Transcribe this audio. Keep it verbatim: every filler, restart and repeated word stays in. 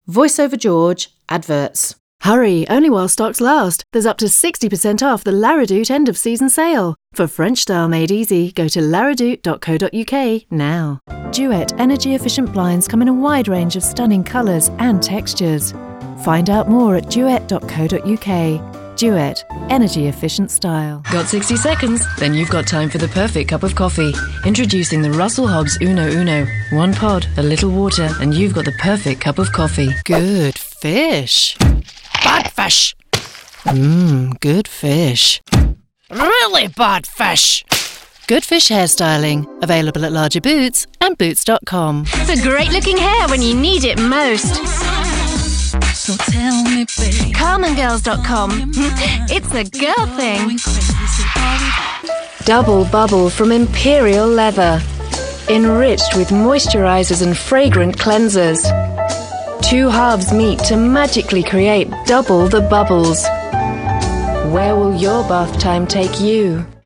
VoiceOver George adverts. Hurry, only while stocks last. There's up to sixty percent off the Laradoute end-of-season sale. For French style made easy, go to laradoute dot co dot uk now. Duet energy-efficient blinds come in a wide range of stunning colours and textures. Find out more at duet dot co dot uk. Duet, energy-efficient style. Got sixty seconds? Then you've got time for the perfect cup of coffee. Introducing the Russell Hobbs Uno Uno. One pod, a little water, and you've got the perfect cup of coffee. Good fish. Bad fish. Mmm, good fish. Really bad fish. Good Fish hairstyling. Available at larger Boots and boots dot com. For great looking hair when you need it most. So tell me, baby. Carmen Girls dot com. It's a girl thing. Double Bubble from Imperial Leather. Enriched with moisturizers and fragrant cleansers. Two halves meet to magically create double the bubbles. Where will your bath time take you?